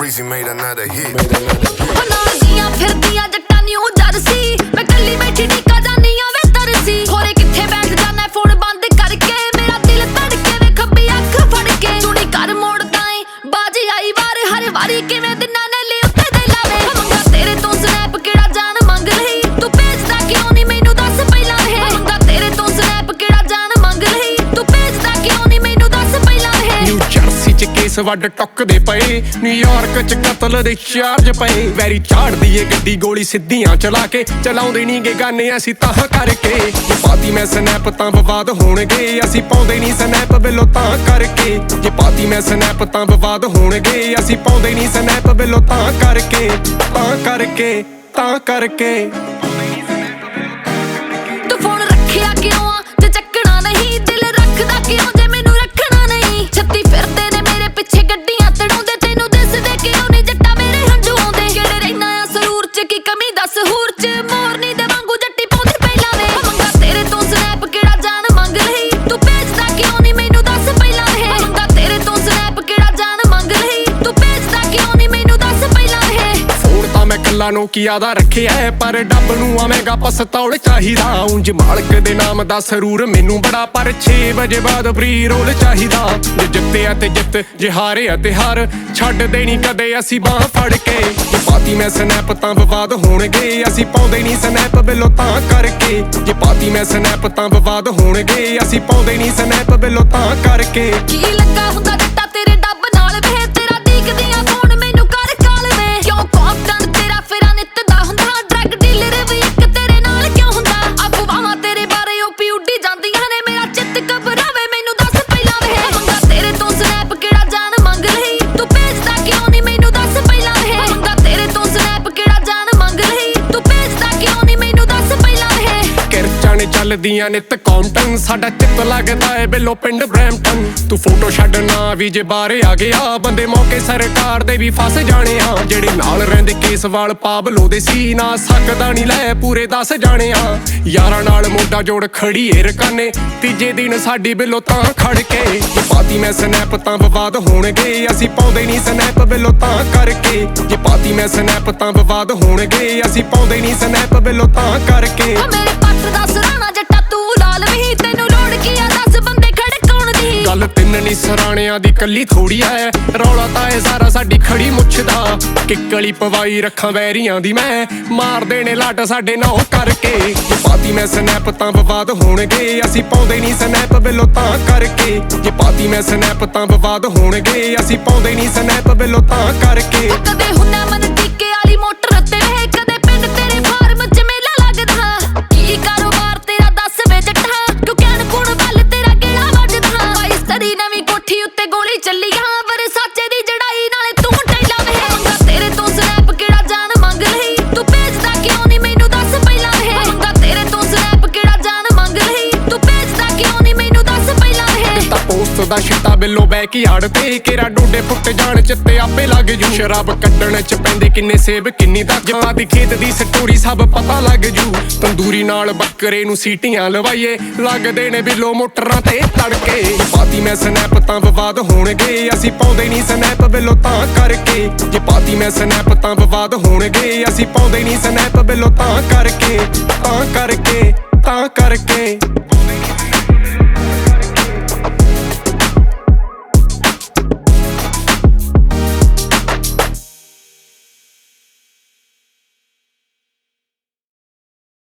Freezy made another hit. ਨਾਲੀਆਂ ਫਿਰਦੀਆਂ ਜੱਟਾਂ ਨਿਊ ਜਰਸੀ ਮੈਂ ਕੱਲੀ ਬੈਠੀ ਟਿਕਾ ਜਾਨੀ ਆ ਵੇ ਤਰਸੀ ਹੋਰੇ ਕਿੱਥੇ ਬੈਠ ਜਾਣਾ ਫੋਨ ਬੰਦ ਕਰਕੇ ਮੇਰਾ ਦਿਲ ਧੜਕੇ ਵੇ ਖੱਬੀ ਅੱਖ ਫੜ ਕੇ ਚੁਣੀ ਕਰ ਮੋੜਦਾ ਏ ਬਾਜੀ ਆਈ ਵਾਰ ਹਰ ਵਾਰੀ ਕਿਵੇਂ ਦਿਨਾਂ ਨੇ ਲਈ ਉੱਤੇ ਦੇ ਲਾਵੇ ਮੰਗਾ ਤੇਰੇ ਤੋਂ ਸਨੈਪ ਕਿਹੜਾ ਜਾਨ ਮੰਗ ਰਹੀ ਤੂੰ ਭੇਜਦਾ ਕਿਉਂ ਨਹੀਂ ਮੈਨੂੰ ਦੱਸ ਪਹਿਲਾਂ ਇਹ ਮੰਗਾ ਤੇਰੇ ਤੋਂ ਸਨੈਪ ਕਿਹੜਾ ਜਾਨ ਮੰਗ ਰਹੀ ਤੂੰ ਭੇਜਦਾ ਕਿਉਂ ਨਹੀਂ ਮੈਨੂੰ ਦੱਸ ਪਹਿਲਾਂ ਇਹ ਨਿਊ ਜਰਸੀ ਚ ਕੇਸ ਵੱਡ ਟੁੱਕਦੇ ਪਏ ਨਿਊਯਾਰਕ ਚ ਕਤਲ ਦੇ ਚਾਰਜ ਪਏ ਵੈਰੀ ਝਾੜਦੀ ਏ ਗੱਡੀ ਗੋਲੀ ਸਿੱਧੀਆਂ ਚਲਾ ਕੇ ਚਲਾਉਂਦੇ ਨੀ ਗੇ ਗਾਨੇ ਅਸੀਂ ਤਾਂ ਕਰਕੇ ਜੇ ਪਾਤੀ ਮੈਂ ਸਨੈਪ ਤਾਂ ਵਿਵਾਦ ਹੋਣਗੇ ਅਸੀਂ ਪਾਉਂਦੇ ਨੀ ਸਨੈਪ ਬਿੱਲੋ ਤਾਂ ਕਰਕੇ ਜੇ ਪਾਤੀ ਮੈਂ ਸਨੈਪ ਤਾਂ ਵਿਵਾਦ ਹੋਣਗੇ ਅਸੀਂ ਪਾਉਂਦੇ ਨੀ ਸਨੈਪ ਬਿੱਲੋ ਤਾਂ ਕਰਕੇ ਤਾਂ ਕਰਕੇ ਤੂੰ ਫੋਨ ਰੱਖਿਆ ਕਿਉਂ ਆ ਤੇ ਚੱਕਣਾ ਨਹੀਂ ਦਿਲ ਰੱਖਦਾ ਕਿਉਂ ਜੇ ਮੈਨੂੰ ਰੱਖਣਾ ਨਹੀਂ ਛੱਤੀ ਫਿਰਦੇ ਨੇ ਮੇਰੇ ਪਿੱਛੇ ਗੱਡੀਆਂ ਤੜਾਉਂਦੇ ਤੈਨੂੰ ਦਿਸਦੇ ਕਿਉਂ ਨਹੀਂ ਜੱਟਾ ਮੇਰੇ ਹੰਝੂ ਆਉਂਦੇ ਕਿਹੜੇ ਰਹਿਣਾ ਆ ਸਰੂਰ ਚ ਕੀ ਕਮੀ ਦੱਸ ਹੂਰ ਚ ਮੋਰਨੀ ਦੇ ਵਾਂਗੂ ਜੱਟੀ ਪਾਉਂਦੀ ਪਹਿਲਾਂ ਵੇ ਮੰਗਾ ਤੇਰੇ ਤੋਂ ਸਨੈਪ ਕਿਹੜਾ ਜਾਨ ਮੰਗ ਰਹੀ ਤੂੰ ਭੇਜਦਾ ਕਿਉਂ ਨਹੀਂ ਮੈਨੂੰ ਦੱਸ ਪਹਿਲਾਂ ਇਹ ਮੰਗਾ ਤੇਰੇ ਤੋਂ ਸਨੈਪ ਕਿਹੜਾ ਜਾਨ ਮੰਗ ਰਹੀ ਤੂੰ ਭੇਜਦਾ ਕਿਉਂ ਨਹੀਂ ਮੈਨੂੰ ਦੱਸ ਪਹਿਲਾਂ ਇਹ ਫੋਨ ਤਾਂ ਮੈਂ ਕੱਲਾ ਨੋਕੀਆ ਦਾ ਰੱਖਿਆ ਪਰ ਡੱਬ ਨੂੰ ਆਵੇਂਗਾ ਪਸਤੌਲ ਚਾਹੀਦਾ ਉਂਝ ਮਾਲਕ ਦੇ ਨਾਮ ਦਾ ਸਰੂਰ ਮੈਨੂੰ ਬੜਾ ਪਰ 6 ਵਜੇ ਬਾਅਦ ਫਰੀ ਰੋਲ ਚਾਹੀਦਾ ਜੇ ਜਿੱਤਿਆ ਤੇ ਜਿੱਤ ਜੇ ਹਾਰਿਆ ਤੇ ਹਾਰ ਛੱਡ ਦੇਣੀ ਕਦੇ ਅਸੀਂ ਬਾਹ ਫੜ ਕੇ ਜੇ ਪਾਤੀ ਮੈਂ ਸਨੈਪ ਤਾਂ ਵਿਵਾਦ ਹੋਣਗੇ ਅਸੀਂ ਪਾਉਂਦੇ ਨਹੀਂ ਸਨੈਪ ਬਿੱਲੋ ਤਾਂ ਕਰਕੇ ਜੇ ਪਾਤੀ ਮੈਂ ਸਨੈਪ ਤਾਂ ਵਿਵਾਦ ਹੋਣਗੇ ਅਸੀਂ ਪਾਉਂਦੇ ਨਹੀਂ ਸਨੈਪ ਬਿੱਲੋ ਤਾਂ ਕਰਕੇ ਕੀ ਲੱਗਾ ਹੁੰਦਾ ਜੱਟਾ ਤੇਰੇ ਡੱਬ ਨਾਲ ਵੇ ਤੇਰਾ ਡੀਕਦੀਆਂ ਫੋਨ ਮੈਨੂੰ ਕਰ ਕਾਲ ਵੇ ਕਿਉਂ ਕੌਂਟਨ ਤੇਰਾ ਫੇਰਾ ਨਿੱਤ ਦਾ ਹੁੰਦਾ ਡਰੱਗ ਡੀਲਰ ਵੀ ਇੱਕ ਤੇਰੇ ਨਾਲ ਕਿਉਂ ਹੁੰਦਾ ਅਫਵਾਹਾਂ ਤੇਰੇ ਬਾਰੇ ਓਪੀ ਉੱਡੀ ਜਾਂਦੀਆਂ ਨੇ ਮੇਰਾ ਚਿੱਤ ਘਬਰਾਵੇ ਮੈਨੂੰ ਦੱਸ ਪਹਿਲਾਂ ਵੇ ਮੰਗਾ ਤੇਰੇ ਤੋਂ ਸਨੈਪ ਕਿਹੜਾ ਜਾਨ ਮੰਗ ਰਹੀ ਤੂੰ ਭੇਜਦਾ ਕਿਉਂ ਨਹੀਂ ਮੈਨੂੰ ਦੱਸ ਪਹਿਲਾਂ ਵੇ ਮੰਗਾ ਤੇਰੇ ਤੋਂ ਸਨੈਪ ਕਿਹੜਾ ਜਾਨ ਮੰਗ ਰਹੀ ਤੂੰ ਭੇਜਦਾ ਕਿਉਂ ਨਹੀਂ ਮੈਨੂੰ ਦੱਸ ਪਹਿਲਾਂ ਵੇ ਕਿਰਚਾਂ ਨੇ ਚੱਲਦੀਆਂ ਨਿੱਤ ਕੌਂਟਨ ਸਾਡਾ ਚਿੱਤ ਲੱਗਦਾ ਏ ਬਿੱਲੋ ਪਿੰਡ ਬਰੈਂਪਟਨ ਤੂੰ ਫੋਟੋ ਛੱਡ ਨਾ ਵੀ ਜੇ ਬਾਹਰ ਆ ਗਿਆ ਬੰਦੇ ਮੌਕੇ ਸਰਕਾਰ ਦੇ ਵੀ ਫਸ ਜਾਣੇ ਆ ਜਿਹੜੇ ਨਾਲ ਰਹਿੰਦੇ ਕੇਸ ਵਾਲ ਪਾਬਲੋ ਦੇ ਸੀ ਨਾ ਸਕਦਾ ਨਹੀਂ ਲੈ ਪੂਰੇ 10 ਜਾਣੇ ਆ ਯਾਰਾਂ ਨਾਲ ਮੋਢਾ ਜੋੜ ਖੜੀ ਏ ਰਕਾਨੇ ਤੀਜੇ ਦਿਨ ਸਾਡੀ ਬਿੱਲੋ ਤਾਂ ਖੜ ਕੇ ਜੇ ਪਾਤੀ ਮੈਂ ਸਨੈਪ ਤਾਂ ਵਿਵਾਦ ਹੋਣਗੇ ਅਸੀਂ ਪਾਉਂਦੇ ਨਹੀਂ ਸਨੈਪ ਬਿੱਲੋ ਤਾਂ ਕਰਕੇ ਜੇ ਪਾਤੀ ਮੈਂ ਸਨੈਪ ਤਾਂ ਵਿਵਾਦ ਹੋਣਗੇ ਅਸੀਂ ਪਾਉਂਦੇ ਨਹੀਂ ਸਨੈਪ ਬਿੱਲੋ ਤਾਂ ਕਰਕੇ ਮੇਰੇ ਪੱਟ ਦਾ ਸਰਾਣਾ ਜੱਟਾ ਤੂੰ ਲਾਲ ਵੀ ਤੈਨੂੰ ਲੋੜ ਕੀ ਆ 10 ਬੰਦੇ ਖੜਕਾਉਣ ਦੀ ਗੱਲ ਤਿੰਨ ਨੀ ਸਰਾਣਿਆਂ ਦੀ ਕੱਲੀ ਥੋੜੀ ਐ ਰੌਲਾ ਤਾਂ ਏ ਸਾਰਾ ਸਾਡੀ ਖੜੀ ਮੁੱਛ ਦਾ ਕਿੱਕਲੀ ਪਵਾਈ ਰੱਖਾਂ ਵੈਰੀਆਂ ਦੀ ਮੈਂ ਮਾਰਦੇ ਨੇ ਲੱਟ ਸਾਡੇ ਨਾਲ ਕਰਕੇ ਜੇ ਪਾਤੀ ਮੈਂ ਸਨੈਪ ਤਾਂ ਵਿਵਾਦ ਹੋਣਗੇ ਅਸੀਂ ਪਾਉਂਦੇ ਨਹੀਂ ਸਨੈਪ ਬਿੱਲੋ ਤਾਂ ਕਰਕੇ ਜੇ ਪਾਤੀ ਮੈਂ ਸਨੈਪ ਤਾਂ ਵਿਵਾਦ ਹੋਣਗੇ ਅਸੀਂ ਪਾਉਂਦੇ ਨਹੀਂ ਸਨੈਪ ਬਿੱਲੋ ਤਾਂ ਕਰਕੇ ਕਦੇ ਹੁੰਨਾ ਮਨ ਟਿੱਕੇ ਵਾਲੀ ਮੋਟਰ ਤੇ ਵੇ ਕਦੇ ਪਿੰਡ ਤੇਰੇ ਫਾਰਮ ਚ ਮੇਲਾ ਲੱਗਦਾ ਕੀ ਕਾਰੋਬਾਰ ਤੇਰਾ ਦੱਸ ਵੇ ਜੱਟਾ ਤੂੰ ਕਹਿਣ ਕੁਣ ਵੱਲ ਤੇਰਾ ਕਿਹੜਾ ਵੱਜਦਾ ਬਾਈ ਸਰੀ ਨਵੀਂ ਕੋਠੀ ਉੱਤੇ ਗੋਲੀ ਚੱਲੀ ਹਾਂ ਵਰਸਾਚੇ ਦੀ ਜੜਾਈ ਨਾਲੇ ਤੂੰ ਟੈਲਾ ਵੇ ਮੰਗਾ ਤੇਰੇ ਤੋਂ ਸਨੈਪ ਕਿਹੜਾ ਜਾਨ ਮੰਗ ਰਹੀ ਤੂੰ ਭੇਜਦਾ ਕਿਉਂ ਨਹੀਂ ਮੈਨੂੰ ਦੱਸ ਪਹਿਲਾਂ ਵੇ ਮੰਗਾ ਤੇਰੇ ਤੋਂ ਸਨੈਪ ਕਿਹੜਾ ਜਾਨ ਮੰਗ ਰਹੀ ਤੂੰ ਭੇਜਦਾ ਕਿਉਂ ਨਹੀਂ ਮੈਨੂੰ ਦੱਸ ਪਹਿਲਾਂ ਵੇ ਤਾਂ ਪੋਸਟ ਦਾ ਛਿੱਟਾ ਬਿੱਲੋ ਬੈਕ ਯਾਰਡ ਤੇ ਕੇਰਾ ਡੋਡੇ ਫੁੱਟ ਜਾਣ ਚਿੱਤੇ ਆਪੇ ਲੱਗ ਜੂ ਸ਼ਰਾਬ ਕੱਢਣ ਚ ਪੈਂਦੇ ਕਿੰਨੇ ਸੇਬ ਕਿੰਨੀ ਦਾ ਜਮਾਂ ਦੀ ਖੇਤ ਦੀ ਸਟੋਰੀ ਸਭ ਪਤਾ ਲੱਗ ਜੂ ਤੰਦੂਰੀ ਨਾਲ ਬੱਕਰੇ ਨੂੰ ਸੀਟੀਆਂ ਲਵਾਈਏ ਲੱਗਦੇ ਨੇ ਬਿੱਲੋ ਮੋਟਰਾਂ ਤੇ ਤੜਕੇ ਪਾਤੀ ਮੈਂ ਸਨੈਪ ਤਾਂ ਵਿਵਾਦ ਹੋਣਗੇ ਅਸੀਂ ਪਾਉਂਦੇ ਨਹੀਂ ਸਨੈਪ ਬਿੱਲੋ ਤਾਂ ਕਰਕੇ ਜੇ ਪਾਤੀ ਮੈਂ ਸਨੈਪ ਤਾਂ ਵਿਵਾਦ ਹੋਣਗੇ ਅਸੀਂ ਪਾਉਂਦੇ ਨਹੀਂ ਸਨੈਪ ਬਿੱਲੋ ਤਾਂ ਕਰਕੇ